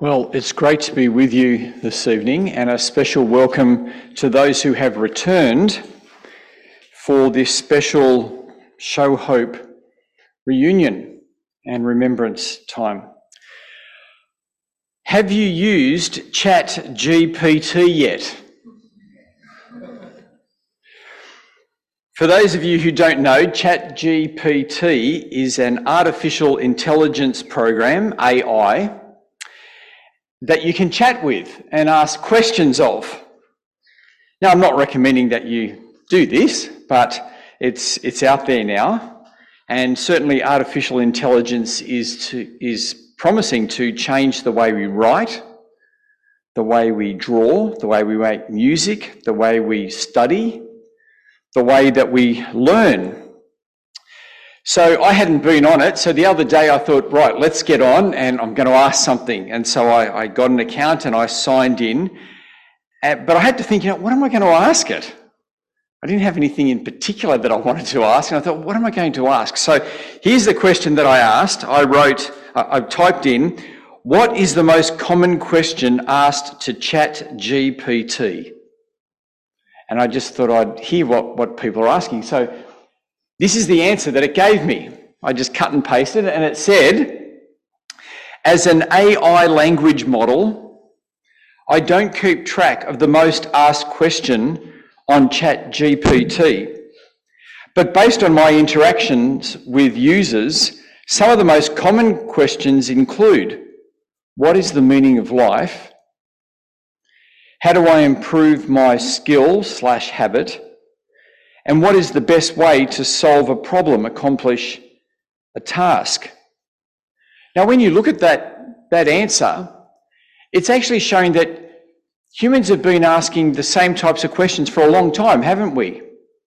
Well, it's great to be with you this evening, and a special welcome to those who have returned for this special Show Hope reunion and remembrance time. Have you used ChatGPT yet? For those of you who don't know, ChatGPT is an artificial intelligence program, AI, that you can chat with and ask questions of. Now, I'm not recommending that you do this, but it's out there now, and certainly artificial intelligence is promising to change the way we write, the way we draw, the way we make music, the way we study, the way that we learn. So I hadn't been on it, so the other day I thought, right, let's get on and I'm going to ask something. And so I got an account and I signed in, but I had to think, what am I going to ask it? I didn't have anything in particular that I wanted to ask, and I thought, what am I going to ask? So here's the question that I asked. I typed in, what is the most common question asked to ChatGPT? And I just thought I'd hear what people are asking. So this is the answer that it gave me. I just cut and pasted it, and it said, as an AI language model, I don't keep track of the most asked question on ChatGPT. But based on my interactions with users, some of the most common questions include, what is the meaning of life? How do I improve my skill/habit? And what is the best way to solve a problem, accomplish a task? Now, when you look at that answer, it's actually showing that humans have been asking the same types of questions for a long time, haven't we?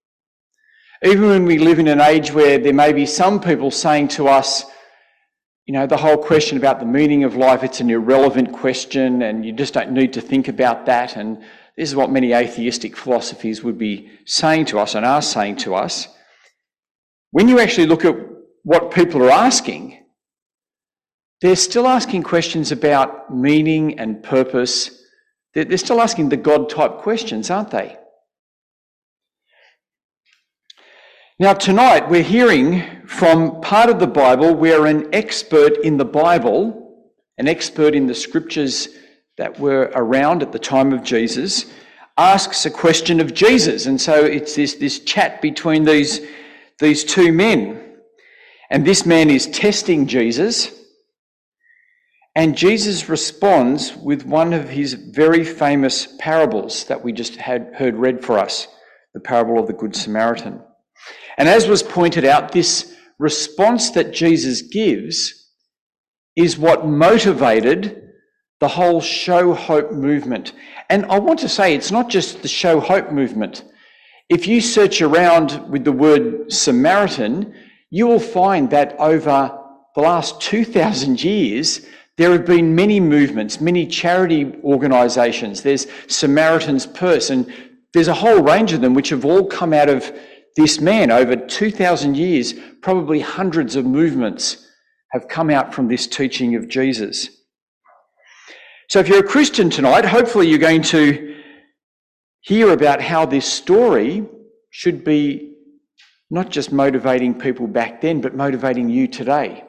Even when we live in an age where there may be some people saying to us, the whole question about the meaning of life, it's an irrelevant question and you just don't need to think about that. And this is what many atheistic philosophies would be saying to us and are saying to us. When you actually look at what people are asking, they're still asking questions about meaning and purpose. They're still asking the God-type questions, aren't they? Now, tonight we're hearing from part of the Bible where an expert in the Bible, an expert in the scriptures that were around at the time of Jesus, asks a question of Jesus. And so it's this chat between these two men. And this man is testing Jesus. And Jesus responds with one of his very famous parables that we just heard read for us, the parable of the Good Samaritan. And as was pointed out, this response that Jesus gives is what motivated the whole Show Hope movement. And I want to say it's not just the Show Hope movement. If you search around with the word Samaritan, you will find that over the last 2,000 years, there have been many movements, many charity organisations. There's Samaritan's Purse, and there's a whole range of them which have all come out of this man. Over 2,000 years, probably hundreds of movements have come out from this teaching of Jesus. So if you're a Christian tonight, hopefully you're going to hear about how this story should be not just motivating people back then, but motivating you today.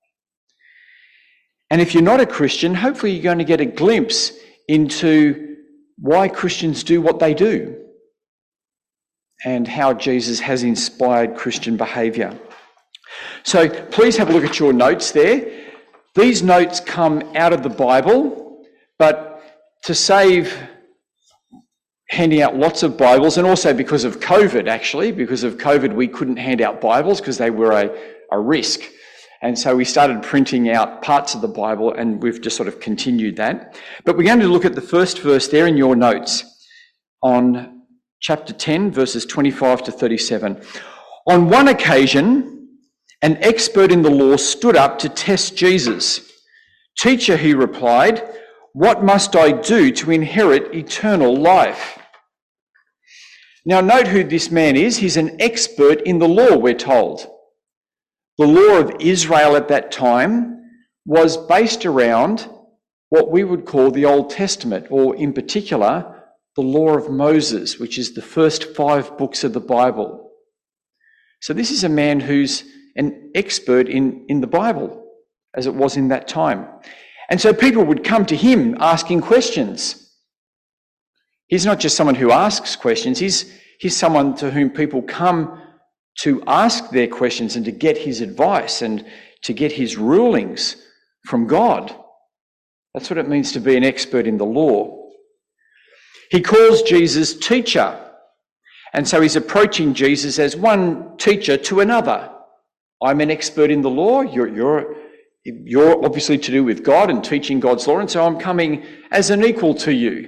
And if you're not a Christian, hopefully you're going to get a glimpse into why Christians do what they do and how Jesus has inspired Christian behaviour. So please have a look at your notes there. These notes come out of the Bible, but to save handing out lots of Bibles, and also because of COVID, we couldn't hand out Bibles because they were a risk. And so we started printing out parts of the Bible, and we've just sort of continued that. But we're going to look at the first verse there in your notes on chapter 10, verses 25 to 37. On one occasion, an expert in the law stood up to test Jesus. "Teacher," he replied, "what must I do to inherit eternal life?" Now note who this man is. He's an expert in the law, we're told. The law of Israel at that time was based around what we would call the Old Testament, or in particular, the Law of Moses, which is the first 5 books of the Bible. So this is a man who's an expert in the Bible, as it was in that time. And so people would come to him asking questions. He's not just someone who asks questions, he's someone to whom people come to ask their questions and to get his advice and to get his rulings from God. That's what it means to be an expert in the law. He calls Jesus teacher. And so he's approaching Jesus as one teacher to another. I'm an expert in the law. You're obviously to do with God and teaching God's law. And so I'm coming as an equal to you.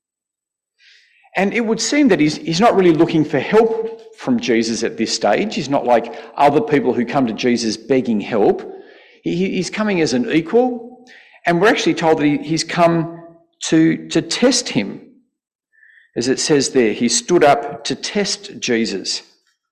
And it would seem that he's not really looking for help from Jesus at this stage. He's not like other people who come to Jesus begging help. He's coming as an equal. And we're actually told that he's come to test him. As it says there, he stood up to test Jesus.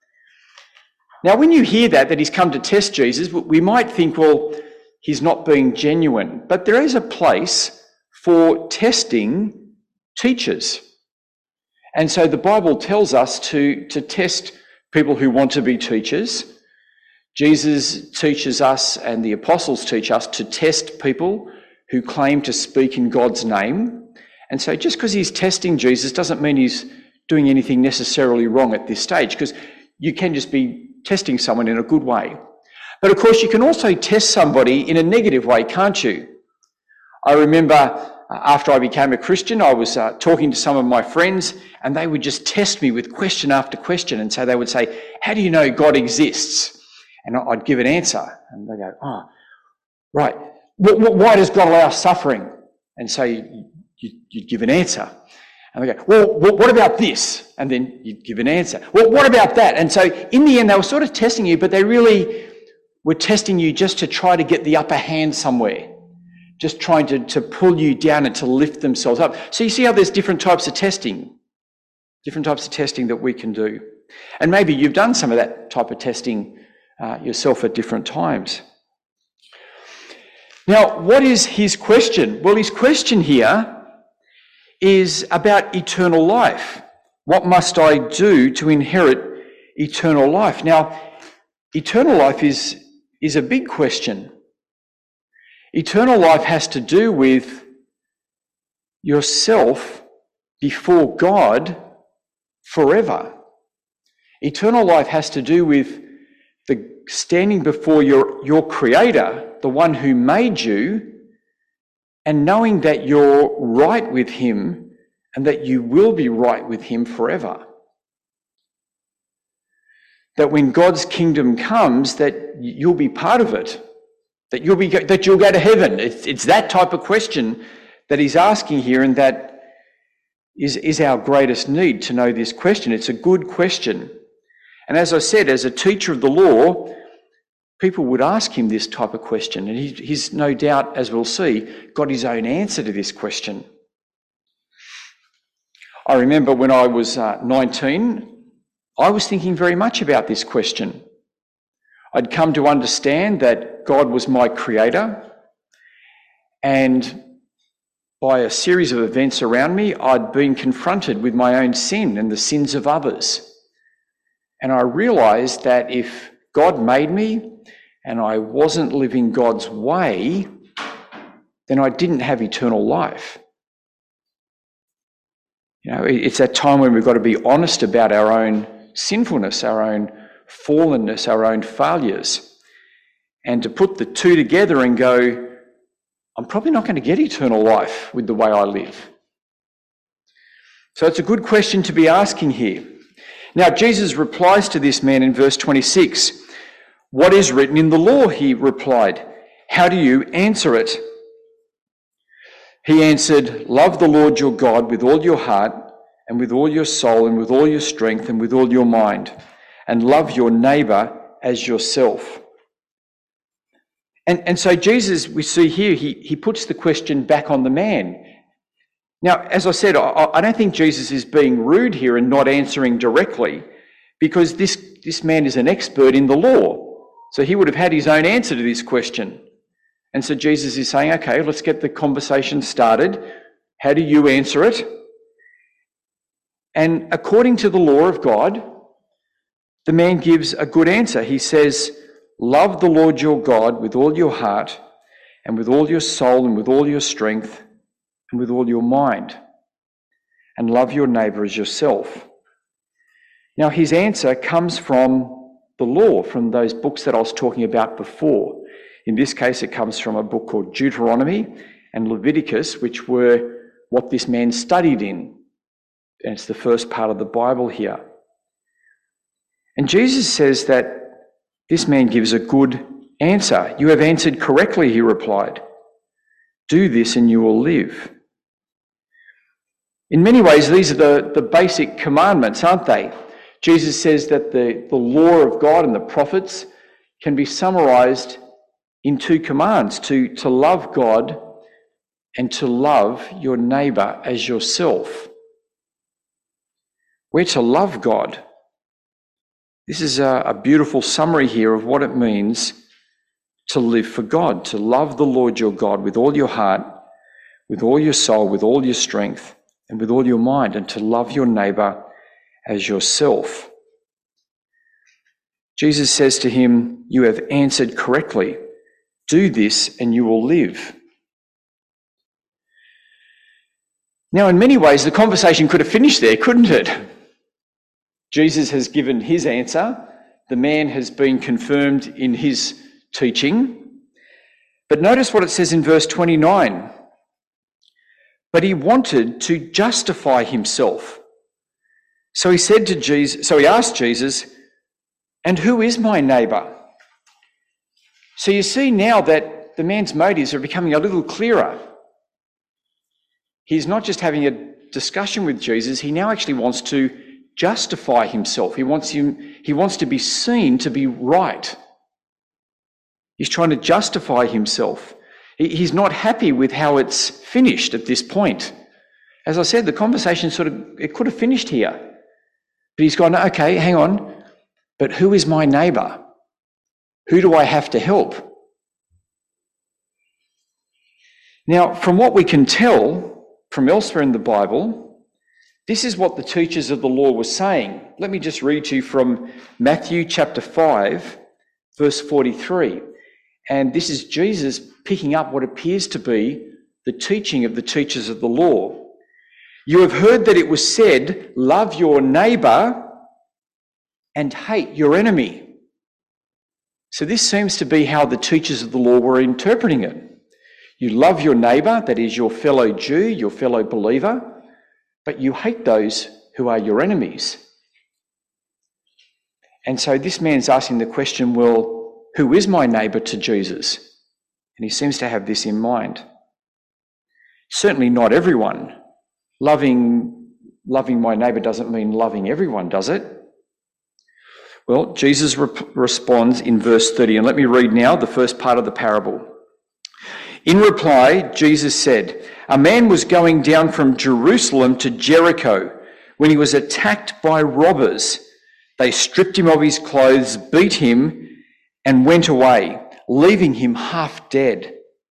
Now, when you hear that he's come to test Jesus, we might think, well, he's not being genuine. But there is a place for testing teachers. And so the Bible tells us to test people who want to be teachers. Jesus teaches us, and the apostles teach us, to test people who claim to speak in God's name. And so just because he's testing Jesus doesn't mean he's doing anything necessarily wrong at this stage, because you can just be testing someone in a good way. But of course, you can also test somebody in a negative way, can't you? I remember after I became a Christian, I was talking to some of my friends, and they would just test me with question after question. And so they would say, how do you know God exists? And I'd give an answer. And they go, oh, right. Why does God allow suffering? And so you'd give an answer. And they go, well, what about this? And then you'd give an answer. Well, what about that? And so in the end, they were sort of testing you, but they really were testing you just to try to get the upper hand somewhere. Just trying to pull you down and to lift themselves up. So you see how there's different types of testing that we can do. And maybe you've done some of that type of testing yourself at different times. Now, what is his question? Well, his question here is about eternal life. What must I do to inherit eternal life? Now, eternal life is a big question. Eternal life has to do with yourself before God forever. Eternal life has to do with the standing before your Creator, the one who made you, and knowing that you're right with him and that you will be right with him forever. That when God's kingdom comes, that you'll be part of it. That you'll go to heaven. It's that type of question that he's asking here, and that is our greatest need to know this question. It's a good question. And as I said, as a teacher of the law, people would ask him this type of question, and he's no doubt, as we'll see, got his own answer to this question. I remember when I was 19, I was thinking very much about this question. I'd come to understand that God was my creator, and by a series of events around me, I'd been confronted with my own sin and the sins of others. And I realised that if God made me and I wasn't living God's way, then I didn't have eternal life. You know, it's that time when we've got to be honest about our own sinfulness, our own fallenness, our own failures, and to put the two together and go, I'm probably not going to get eternal life with the way I live. So it's a good question to be asking here. Now, Jesus replies to this man in verse 26. What is written in the law? He replied. How do you answer it? He answered, love the Lord your God with all your heart and with all your soul and with all your strength and with all your mind, and love your neighbour as yourself. And so Jesus, we see here, he puts the question back on the man. Now, as I said, I don't think Jesus is being rude here and not answering directly, because this man is an expert in the law. So he would have had his own answer to this question. And so Jesus is saying, okay, let's get the conversation started. How do you answer it? And according to the law of God, the man gives a good answer. He says, love the Lord your God with all your heart and with all your soul and with all your strength and with all your mind, and love your neighbour as yourself. Now, his answer comes from the law, from those books that I was talking about before. In this case, it comes from a book called Deuteronomy and Leviticus, which were what this man studied in. And it's the first part of the Bible here. And Jesus says that this man gives a good answer. You have answered correctly, he replied. Do this and you will live. In many ways, these are the basic commandments, aren't they? Jesus says that the law of God and the prophets can be summarised in two commands, to love God and to love your neighbour as yourself. We're to love God. This is a beautiful summary here of what it means to live for God, to love the Lord your God with all your heart, with all your soul, with all your strength, and with all your mind, and to love your neighbour as yourself. Jesus says to him, you have answered correctly. Do this and you will live. Now, in many ways, the conversation could have finished there, couldn't it? Jesus has given his answer. The man has been confirmed in his teaching. But notice what it says in verse 29. But he wanted to justify himself. So he asked Jesus, and who is my neighbour? So you see now that the man's motives are becoming a little clearer. He's not just having a discussion with Jesus, he now actually wants to justify himself. He wants to be seen to be right. He's trying to justify himself. He's not happy with how it's finished at this point. As I said, the conversation it could have finished here. But he's gone, okay, hang on, but who is my neighbour? Who do I have to help? Now, from what we can tell from elsewhere in the Bible, this is what the teachers of the law were saying. Let me just read to you from Matthew chapter 5, verse 43. And this is Jesus picking up what appears to be the teaching of the teachers of the law. You have heard that it was said, love your neighbour and hate your enemy. So this seems to be how the teachers of the law were interpreting it. You love your neighbour, that is your fellow Jew, your fellow believer, but you hate those who are your enemies. And so this man's asking the question, well, who is my neighbour to Jesus? And he seems to have this in mind. Certainly not everyone. Loving my neighbour doesn't mean loving everyone, does it? Well, Jesus responds in verse 30, and let me read now the first part of the parable. In reply, Jesus said, a man was going down from Jerusalem to Jericho when he was attacked by robbers. They stripped him of his clothes, beat him, and went away, leaving him half dead.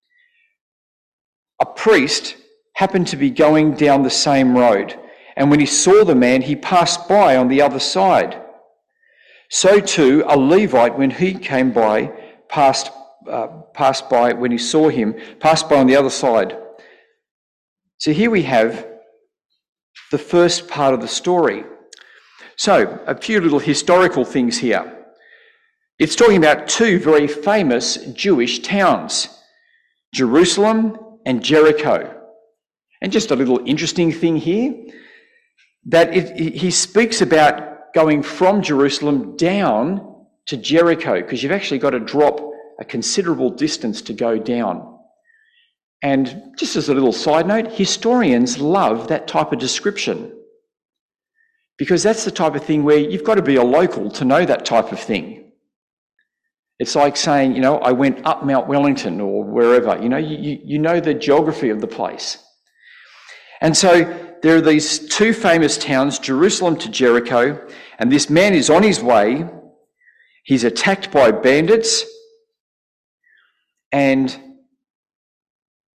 A priest happened to be going down the same road, and when he saw the man, he passed by on the other side. So too, a Levite, when he came by, passed by when he saw him, passed by on the other side. So here we have the first part of the story. So, a few little historical things here. It's talking about two very famous Jewish towns, Jerusalem and Jericho. And just a little interesting thing here, that he speaks about going from Jerusalem down to Jericho, because you've actually got to drop a considerable distance to go down. And just as a little side note, historians love that type of description, because that's the type of thing where you've got to be a local to know that type of thing. It's like saying, I went up Mount Wellington or wherever, you know the geography of the place. And so there are these two famous towns, Jerusalem to Jericho, and this man is on his way. He's attacked by bandits, and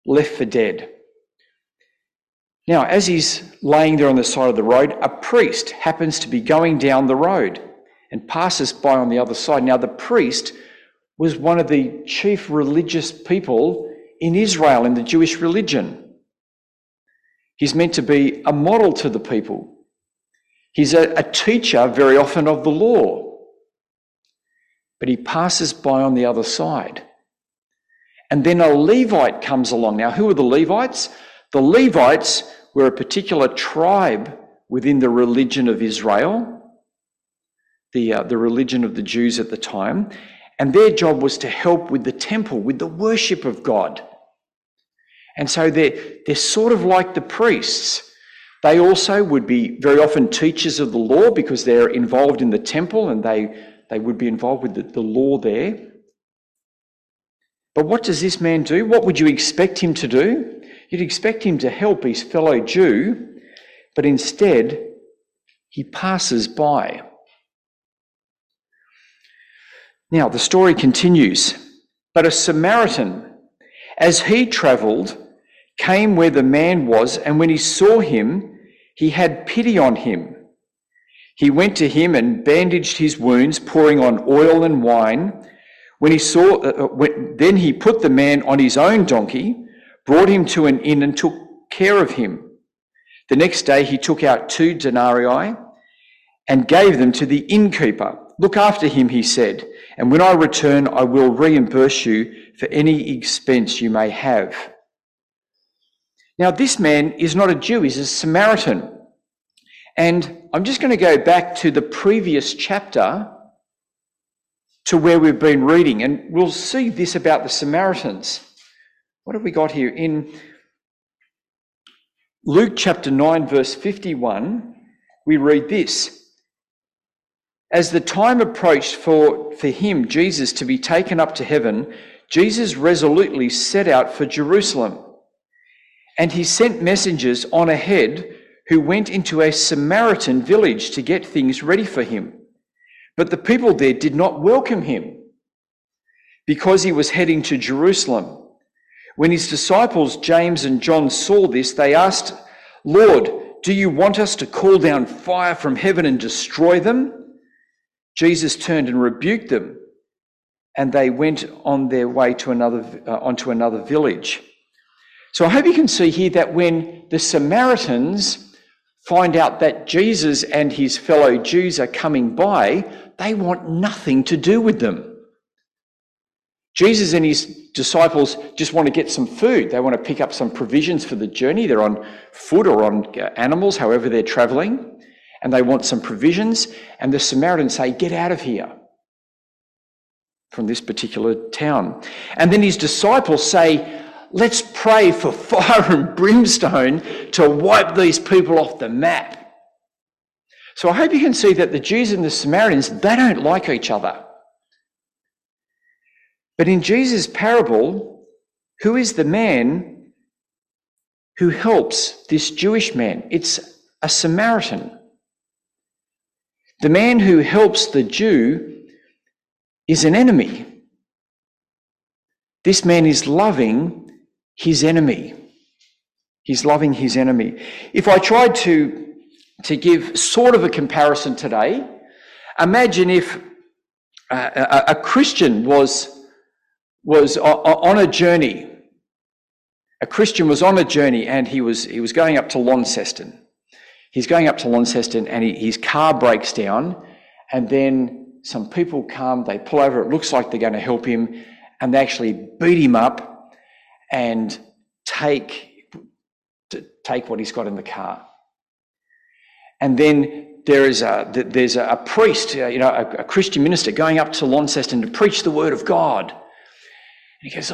left for dead. Now, as he's laying there on the side of the road, a priest happens to be going down the road and passes by on the other side. Now, the priest was one of the chief religious people in Israel, in the Jewish religion. He's meant to be a model to the people. He's a teacher very often of the law. But he passes by on the other side. And then a Levite comes along. Now, who are the Levites? The Levites were a particular tribe within the religion of Israel, the religion of the Jews at the time, and their job was to help with the temple, with the worship of God. And so they're sort of like the priests. They also would be very often teachers of the law because they're involved in the temple and they would be involved with the law there. But what does this man do? What would you expect him to do? You'd expect him to help his fellow Jew, but instead he passes by. Now, the story continues. But a Samaritan, as he travelled, came where the man was, and when he saw him, he had pity on him. He went to him and bandaged his wounds, pouring on oil and wine. Then he put the man on his own donkey, brought him to an inn and took care of him. The next day he took out 2 denarii and gave them to the innkeeper. Look after him, he said, and when I return, I will reimburse you for any expense you may have. Now, this man is not a Jew, he's a Samaritan. And I'm just going to go back to the previous chapter to where we've been reading, and we'll see this about the Samaritans. What have we got here? In Luke chapter 9, verse 51, we read this. As the time approached for him, Jesus, to be taken up to heaven, Jesus resolutely set out for Jerusalem. And he sent messengers on ahead who went into a Samaritan village to get things ready for him. But the people there did not welcome him because he was heading to Jerusalem. When his disciples James and John saw this, they asked, Lord, do you want us to call down fire from heaven and destroy them? Jesus turned and rebuked them, and they went on their way to onto another village. So I hope you can see here that when the Samaritans find out that Jesus and his fellow Jews are coming by, they want nothing to do with them. Jesus and his disciples just want to get some food. They want to pick up some provisions for the journey. They're on foot or on animals, however they're travelling, and they want some provisions. And the Samaritans say, get out of here from this particular town. And then his disciples say, let's pray for fire and brimstone to wipe these people off the map. So I hope you can see that the Jews and the Samaritans, they don't like each other. But in Jesus' parable, who is the man who helps this Jewish man? It's a Samaritan. The man who helps the Jew is an enemy. This man is loving his enemy. He's loving his enemy. If I tried to give sort of a comparison today, imagine if a Christian was on a journey. A Christian was on a journey and he was going up to Launceston. He's going up to Launceston and his car breaks down, and then some people come, they pull over, it looks like they're going to help him, and they actually beat him up and take what he's got in the car. And then there's a priest, a Christian minister going up to Launceston to preach the word of God. And he goes,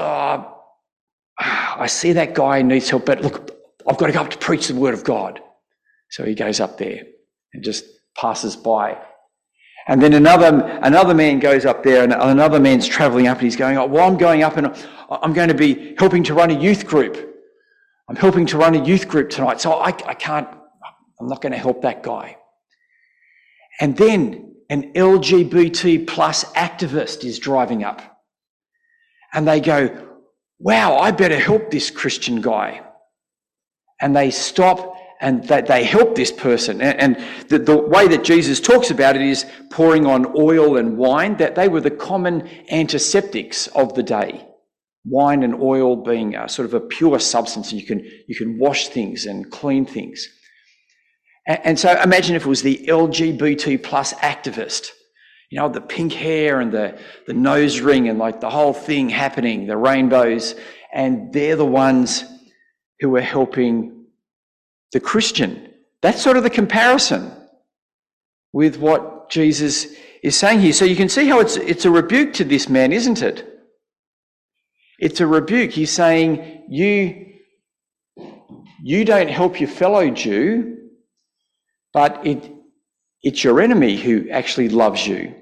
I see that guy needs help, but look, I've got to go up to preach the word of God. So he goes up there and just passes by. And then another man goes up there, and another man's travelling up, and he's going, I'm going up and I'm going to be helping to run a youth group. I'm helping to run a youth group tonight, so I'm not going to help that guy. And then an LGBT plus activist is driving up. And they go, wow, I better help this Christian guy. And they stop and they help this person. And the way that Jesus talks about it is pouring on oil and wine, that they were the common antiseptics of the day. Wine and oil being sort of a pure substance, and you can wash things and clean things. And so imagine if it was the LGBT plus activist, you know, the pink hair and the nose ring and like the whole thing happening, the rainbows, and they're the ones who are helping the Christian. That's sort of the comparison with what Jesus is saying here. So you can see how it's a rebuke to this man, isn't it? It's a rebuke. He's saying, you don't help your fellow Jew, but it's your enemy who actually loves you.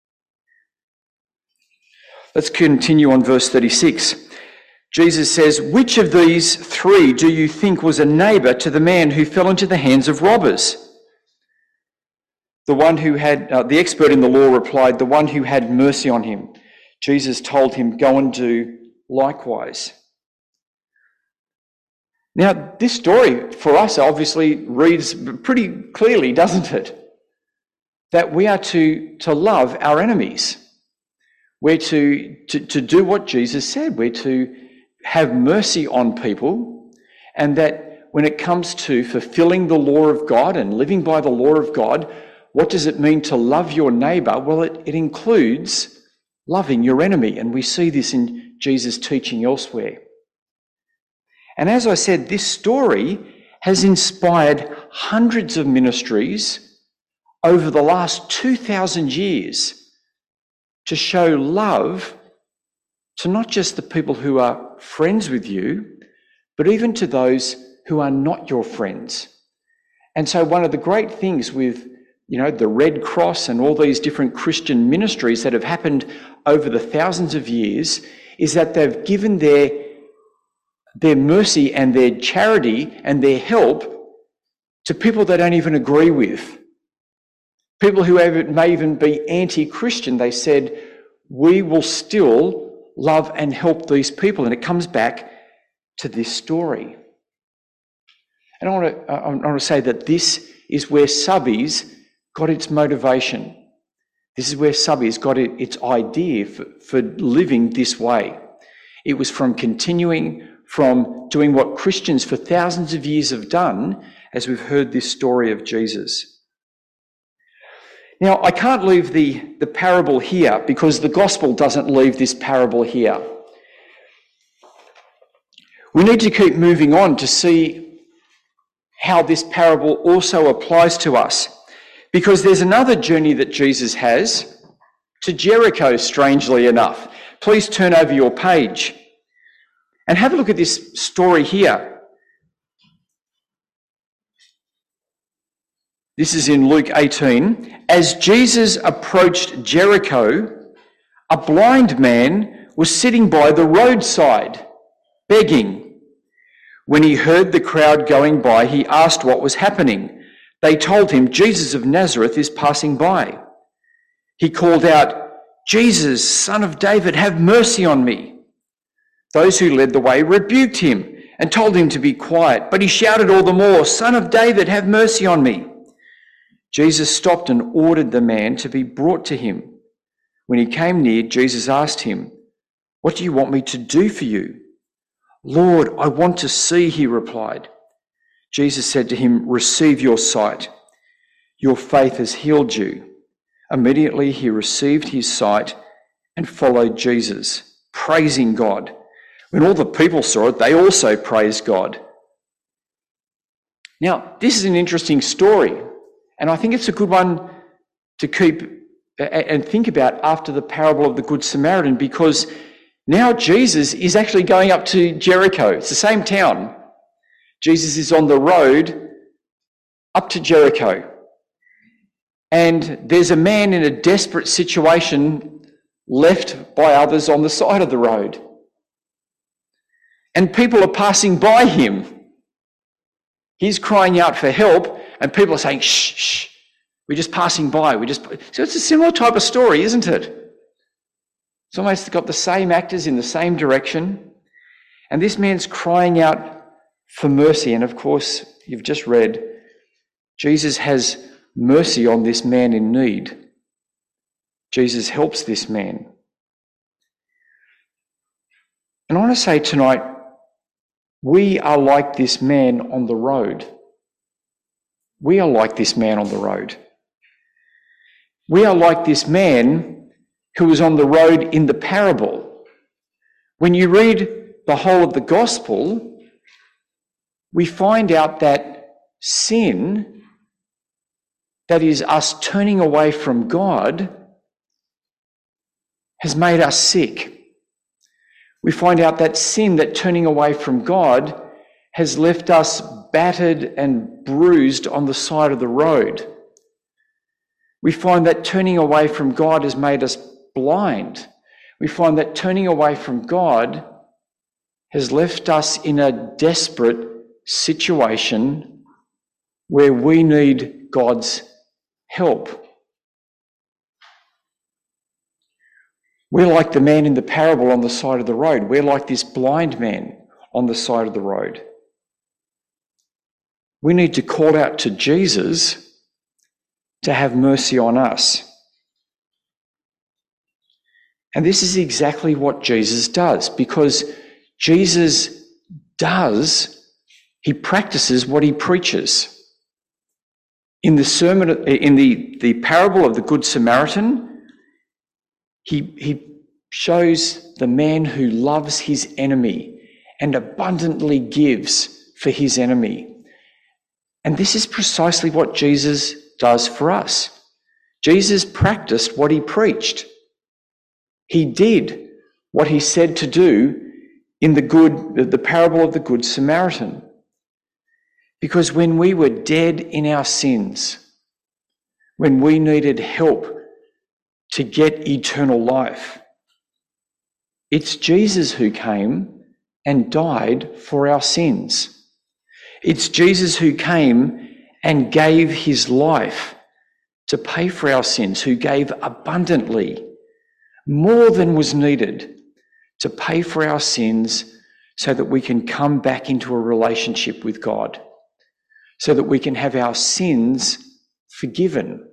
Let's continue on verse 36. Jesus says, which of these three do you think was a neighbour to the man who fell into the hands of robbers? The one who had, the expert in the law replied, the one who had mercy on him. Jesus told him, go and do likewise. Now, this story for us obviously reads pretty clearly, doesn't it? That we are to love our enemies. We're to do what Jesus said. We're to have mercy on people, and that when it comes to fulfilling the law of God and living by the law of God, what does it mean to love your neighbour? Well, it includes loving your enemy, and we see this in Jesus' teaching elsewhere. And as I said, this story has inspired hundreds of ministries over the last 2,000 years to show love to not just the people who are friends with you, but even to those who are not your friends. And so one of the great things with, you know, the Red Cross and all these different Christian ministries that have happened over the thousands of years is that they've given their mercy and their charity and their help to people they don't even agree with. People who may even be anti-Christian. They said, we will still love and help these people. And it comes back to this story. And I want to say that this is where Subbies got its motivation. This is where Subbies got its idea for living this way. It was from continuing from doing what Christians for thousands of years have done, as we've heard this story of Jesus. Now, I can't leave the parable here because the gospel doesn't leave this parable here. We need to keep moving on to see how this parable also applies to us, because there's another journey that Jesus has to Jericho, strangely enough. Please turn over your page and have a look at this story here. This is in Luke 18. As Jesus approached Jericho, a blind man was sitting by the roadside, begging. When he heard the crowd going by, he asked what was happening. They told him, Jesus of Nazareth is passing by. He called out, Jesus, Son of David, have mercy on me. Those who led the way rebuked him and told him to be quiet, but he shouted all the more, Son of David, have mercy on me. Jesus stopped and ordered the man to be brought to him. When he came near, Jesus asked him, what do you want me to do for you? Lord, I want to see, he replied. Jesus said to him, receive your sight. Your faith has healed you. Immediately he received his sight and followed Jesus, praising God. When all the people saw it, they also praised God. Now, this is an interesting story. And I think it's a good one to keep and think about after the parable of the Good Samaritan, because now Jesus is actually going up to Jericho. It's the same town. Jesus is on the road up to Jericho. And there's a man in a desperate situation left by others on the side of the road. And people are passing by him. He's crying out for help. And people are saying, shh, shh, we're just passing by. So it's a similar type of story, isn't it? It's almost got the same actors in the same direction. And this man's crying out for mercy. And of course, you've just read, Jesus has mercy on this man in need. Jesus helps this man. And I want to say tonight, we are like this man on the road. We are like this man on the road. We are like this man who was on the road in the parable. When you read the whole of the gospel, we find out that sin, that is us turning away from God, has made us sick. We find out that sin, that turning away from God, has left us battered and bruised on the side of the road. We find that turning away from God has made us blind. We find that turning away from God has left us in a desperate situation where we need God's help. We're like the man in the parable on the side of the road. We're like this blind man on the side of the road. We need to call out to Jesus to have mercy on us. And this is exactly what Jesus does, because Jesus he practices what he preaches. In the sermon, in the parable of the Good Samaritan, he shows the man who loves his enemy and abundantly gives for his enemy. And this is precisely what Jesus does for us. Jesus practiced what he preached. He did what he said to do in the parable of the Good Samaritan. Because when we were dead in our sins, when we needed help to get eternal life, it's Jesus who came and died for our sins. It's Jesus who came and gave his life to pay for our sins, who gave abundantly, more than was needed to pay for our sins so that we can come back into a relationship with God, so that we can have our sins forgiven.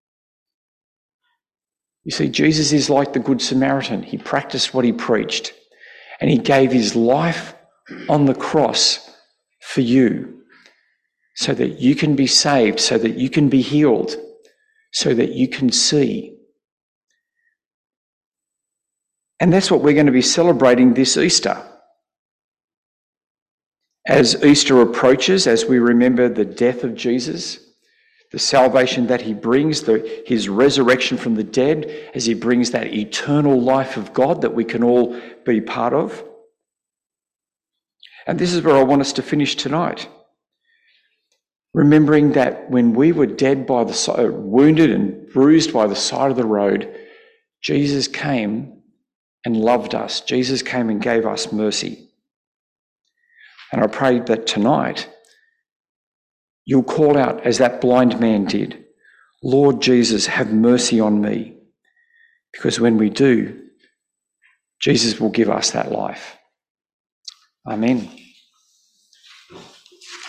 You see, Jesus is like the Good Samaritan. He practiced what he preached, and he gave his life on the cross for you so that you can be saved, so that you can be healed, so that you can see. And that's what we're going to be celebrating this Easter. As Easter approaches, as we remember the death of Jesus, the salvation that he brings, his resurrection from the dead, as he brings that eternal life of God that we can all be part of. And this is where I want us to finish tonight. Remembering that when we were dead by the side, wounded and bruised by the side of the road, Jesus came and loved us. Jesus came and gave us mercy. And I pray that tonight you'll call out as that blind man did, Lord Jesus, have mercy on me. Because when we do, Jesus will give us that life. Amen.